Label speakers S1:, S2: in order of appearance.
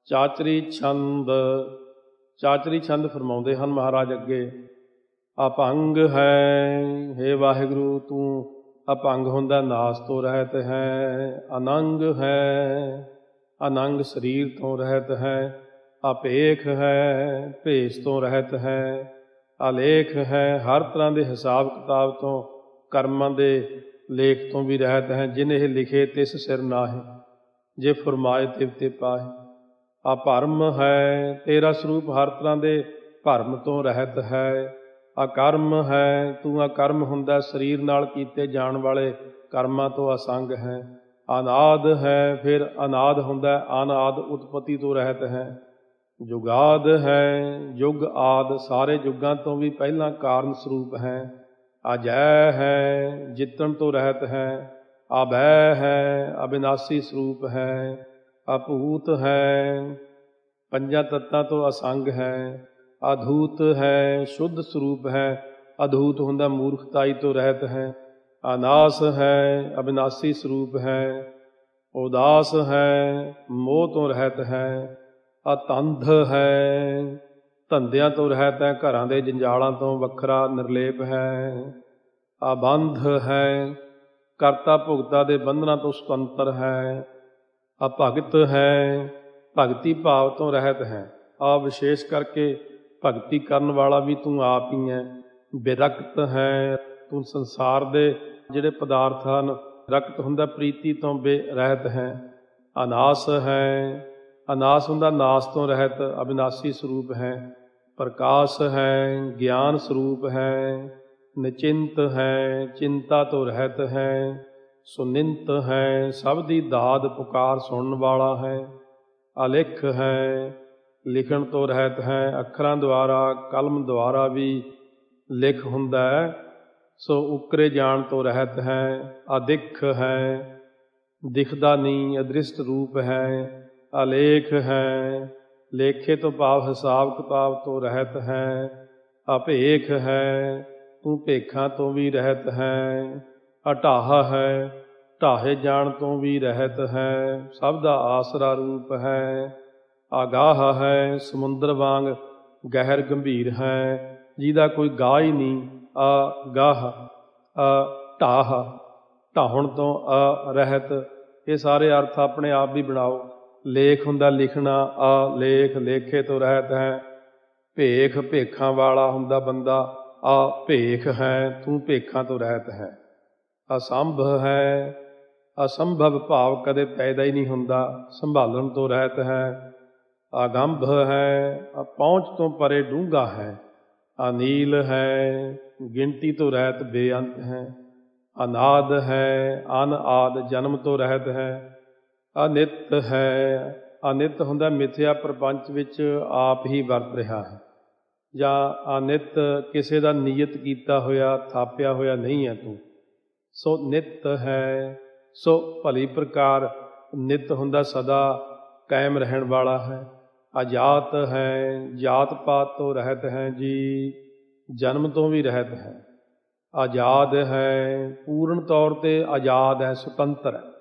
S1: ਚਾਚਰੀ ਛੰਦ। ਚਾਚਰੀ ਛੰਦ ਫਰਮਾਉਂਦੇ ਹਨ ਮਹਾਰਾਜ ਅੱਗੇ। ਅਭੰਗ ਹੈ ਹੇ ਵਾਹਿਗੁਰੂ ਤੂੰ ਅਭੰਗ ਹੁੰਦਾ ਨਾਸ ਤੋਂ ਰਹਿਤ ਹੈ। ਅਨੰਗ ਹੈ ਅਨੰਗ ਸਰੀਰ ਤੋਂ ਰਹਿਤ ਹੈ। ਅਭੇਖ ਹੈ ਭੇਸ ਤੋਂ ਰਹਿਤ ਹੈ। ਅਲੇਖ ਹੈ ਹਰ ਤਰ੍ਹਾਂ ਦੇ ਹਿਸਾਬ ਕਿਤਾਬ ਤੋਂ ਕਰਮਾਂ ਦੇ ਲੇਖ ਤੋਂ ਵੀ ਰਹਿਤ ਹੈ। ਜਿਨ ਇਹ ਲਿਖੇ ਤਿਸ ਸਿਰ ਨਾਹੇ ਜੇ ਫਰਮਾਏ ਤਿਵ ਤੇ ਪਾਹੇ। ਅਭਰਮ ਹੈ ਤੇਰਾ ਸਰੂਪ ਹਰ ਤਰ੍ਹਾਂ ਦੇ ਭਰਮ ਤੋਂ ਰਹਿਤ ਹੈ। ਅਕਰਮ ਹੈ ਤੂੰ ਅਕਰਮ ਹੁੰਦਾ ਸਰੀਰ ਨਾਲ ਕੀਤੇ ਜਾਣ ਵਾਲੇ ਕਰਮਾਂ ਤੋਂ ਅਸੰਗ ਹੈ। ਅਨਾਦ ਹੈ ਫਿਰ ਅਨਾਦ ਹੁੰਦਾ ਅਨਾਦ ਉਤਪਤੀ ਤੋਂ ਰਹਿਤ ਹੈ। ਜੁਗਾਦ ਹੈ ਯੁਗ ਆਦ ਸਾਰੇ ਯੁੱਗਾਂ ਤੋਂ ਵੀ ਪਹਿਲਾਂ ਕਾਰਨ ਸਰੂਪ ਹੈ। ਅਜੈ ਹੈ ਜਿੱਤਣ ਤੋਂ ਰਹਿਤ ਹੈ। ਅਭੈ ਹੈ ਅਬਿਨਾਸੀ ਸਰੂਪ ਹੈ। ਅਭੂਤ ਹੈ ਪੰਜਾਂ ਤੱਤਾਂ ਤੋਂ ਅਸੰਗ ਹੈ। ਅਧੂਤ ਹੈ ਸ਼ੁੱਧ ਸਰੂਪ ਹੈ। ਅਧੂਤ ਹੁੰਦਾ ਮੂਰਖਤਾਈ ਤੋਂ ਰਹਿਤ ਹੈ। ਅਨਾਸ ਹੈ ਅਬਿਨਾਸੀ ਸਰੂਪ ਹੈ। ਉਦਾਸ ਹੈ ਮੋਹ ਤੋਂ ਰਹਿਤ ਹੈ। ਅਤੰਧ ਹੈ ਧੰਦਿਆਂ ਤੋਂ ਰਹਿਤ ਹੈ। ਘਰਾਂ ਦੇ ਜੰਜਾਲਾਂ ਤੋਂ ਵੱਖਰਾ ਨਿਰਲੇਪ ਹੈ। ਅਬੰਧ ਹੈ ਕਰਤਾ ਭੁਗਤਾ ਦੇ ਬੰਧਨਾਂ ਤੋਂ ਸੁਤੰਤਰ ਹੈ। ਅਭਗਤ ਹੈ ਭਗਤੀ ਭਾਵ ਤੋਂ ਰਹਿਤ ਹੈ। ਆ ਵਿਸ਼ੇਸ਼ ਕਰਕੇ ਭਗਤੀ ਕਰਨ ਵਾਲਾ ਵੀ ਤੂੰ ਆਪ ਹੀ ਹੈ। ਵਿਰਕਤ ਹੈ ਤੂੰ ਸੰਸਾਰ ਦੇ ਜਿਹੜੇ ਪਦਾਰਥ ਹਨ ਰਕਤ ਹੁੰਦਾ ਪ੍ਰੀਤੀ ਤੋਂ ਰਹਿਤ ਹੈ। ਅਨਾਸ ਹੈ ਅਨਾਸ ਹੁੰਦਾ ਨਾਸ ਤੋਂ ਰਹਿਤ ਅਬਿਨਾਸੀ ਸਰੂਪ ਹੈ। ਪ੍ਰਕਾਸ਼ ਹੈ ਗਿਆਨ ਸਰੂਪ ਹੈ। ਨਿਚਿੰਤ ਹੈ ਚਿੰਤਾ ਤੋਂ ਰਹਿਤ ਹੈ। ਸੁਨਿੰਤ ਹੈ ਸਭ ਦੀ ਦਾਦ ਪੁਕਾਰ ਸੁਣਨ ਵਾਲਾ ਹੈ। ਅਲਿਖ ਹੈ ਲਿਖਣ ਤੋਂ ਰਹਿਤ ਹੈ। ਅੱਖਰਾਂ ਦੁਆਰਾ ਕਲਮ ਦੁਆਰਾ ਵੀ ਲਿਖ ਹੁੰਦਾ ਹੈ ਸੋ ਉਕਰੇ ਜਾਣ ਤੋਂ ਰਹਿਤ ਹੈ। ਅਦਿਖ ਹੈ ਦਿਖਦਾ ਨਹੀਂ ਅਦ੍ਰਿਸ਼ਟ ਰੂਪ ਹੈ। ਅਲੇਖ ਹੈ ਲੇਖੇ ਤੋਂ ਭਾਵ ਹਿਸਾਬ ਕਿਤਾਬ ਤੋਂ ਰਹਿਤ ਹੈ। ਅਭੇਖ ਹੈ ਤੂੰ ਭੇਖਾਂ ਤੋਂ ਵੀ ਰਹਿਤ ਹੈ। ਅਢਾਹ ਹੈ ਢਾਹੇ ਜਾਣ ਤੋਂ ਵੀ ਰਹਿਤ ਹੈ। ਸਭ ਦਾ ਆਸਰਾ ਰੂਪ ਹੈ। ਅਗਾਹ ਹੈ ਸਮੁੰਦਰ ਵਾਂਗ ਗਹਿਰ ਗੰਭੀਰ ਹੈ ਜਿਹਦਾ ਕੋਈ ਗਾਹ ਹੀ ਨਹੀਂ। ਅਗਾਹ ਢਾਹ ਢਾਹੁਣ ਤੋਂ ਰਹਿਤ। ਇਹ ਸਾਰੇ ਅਰਥ ਆਪਣੇ ਆਪ ਵੀ ਬਣਾਓ। ਲੇਖ ਹੁੰਦਾ ਲਿਖਣਾ। ਲੇਖ ਲੇਖੇ ਤੋਂ ਰਹਿਤ ਹੈ। ਭੇਖ ਭੇਖਾਂ ਵਾਲਾ ਹੁੰਦਾ ਬੰਦਾ। ਭੇਖ ਹੈ ਤੂੰ ਭੇਖਾਂ ਤੋਂ ਰਹਿਤ ਹੈ। ਅਸੰਭ ਹੈ ਅਸੰਭਵ ਭਾਵ ਕਦੇ ਪੈਦਾ ਹੀ ਨਹੀਂ ਹੁੰਦਾ ਸੰਭਾਲਣ ਤੋਂ ਰਹਿਤ ਹੈ। ਅਗੰਭ ਹੈ ਪਹੁੰਚ ਤੋਂ ਪਰੇ ਡੂੰਘਾ ਹੈ। ਅਨੀਲ ਹੈ ਗਿਣਤੀ ਤੋਂ ਰਹਿਤ ਬੇਅੰਤ ਹੈ। ਅਨਾਦ ਹੈ ਅਨਆਦ ਜਨਮ ਤੋਂ ਰਹਿਤ ਹੈ। ਅਨਿਤ ਹੈ ਅਨਿਤ ਹੁੰਦਾ ਮਿਥਿਆ ਪ੍ਰਪੰਚ ਵਿੱਚ ਆਪ ਹੀ ਵਰਤ ਰਿਹਾ ਹੈ ਜਾਂ ਅਨਿਤ ਕਿਸੇ ਦਾ ਨਿਯਤ ਕੀਤਾ ਹੋਇਆ ਥਾਪਿਆ ਹੋਇਆ ਨਹੀਂ ਹੈ ਤੂੰ। ਸੋ ਨਿਤ ਹੈ ਸੋ ਭਲੀ ਪ੍ਰਕਾਰ ਨਿਤ ਹੁੰਦਾ ਸਦਾ ਕਾਇਮ ਰਹਿਣ ਵਾਲਾ ਹੈ। ਅਜਾਤ ਹੈ ਜਾਤ ਪਾਤ ਤੋਂ ਰਹਿਤ ਹੈ ਜੀ ਜਨਮ ਤੋਂ ਵੀ ਰਹਿਤ ਹੈ। ਆਜ਼ਾਦ ਹੈ ਪੂਰਨ ਤੌਰ 'ਤੇ ਆਜ਼ਾਦ ਹੈ ਸੁਤੰਤਰ ਹੈ।